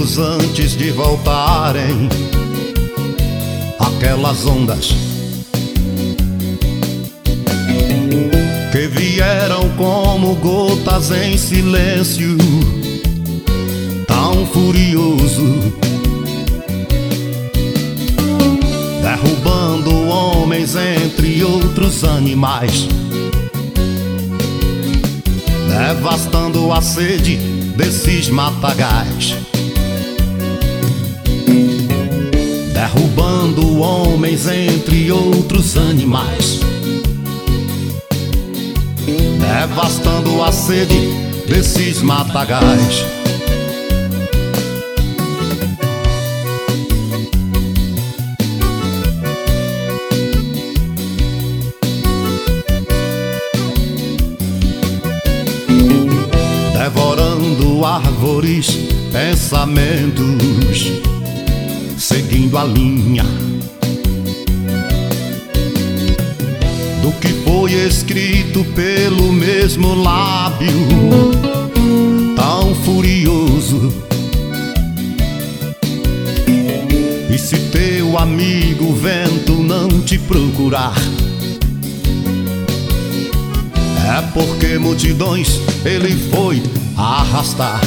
tempos antes de voltarem aquelas ondas que vieram como gotas em silêncio, tão furioso, derrubando homens entre outros animais, devastando a sede desses matagais, derrubando homens entre outros animais, devastando a sede desses matagais. Devorando árvores, pensamentos, seguindo a linha do que foi escrito pelo mesmo lábio, tão furioso. E se teu amigo vento não te procurar, é porque multidões ele foi arrastar.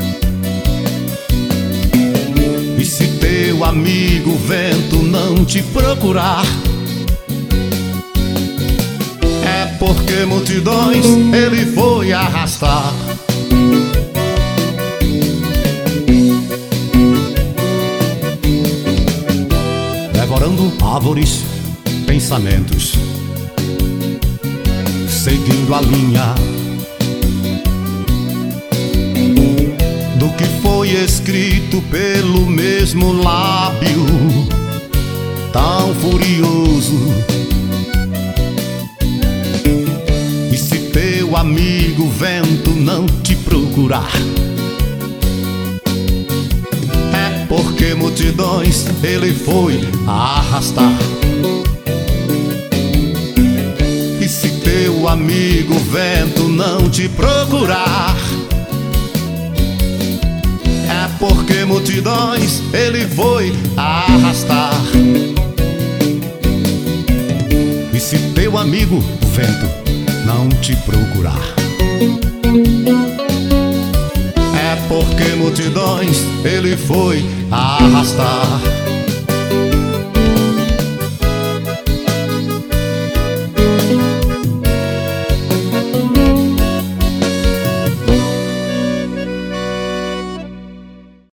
E se teu amigo vento não te procurar, é porque multidões ele foi arrastar. Devorando árvores, pensamentos, seguindo a linha do que foi escrito pelo mesmo lábio, tão furioso. E se teu amigo vento não te procurar, é porque multidões ele foi arrastar. E se teu amigo vento não te procurar, é porque multidões ele foi arrastar. E se teu amigo vento não te procurar, é porque multidões ele foi arrastar.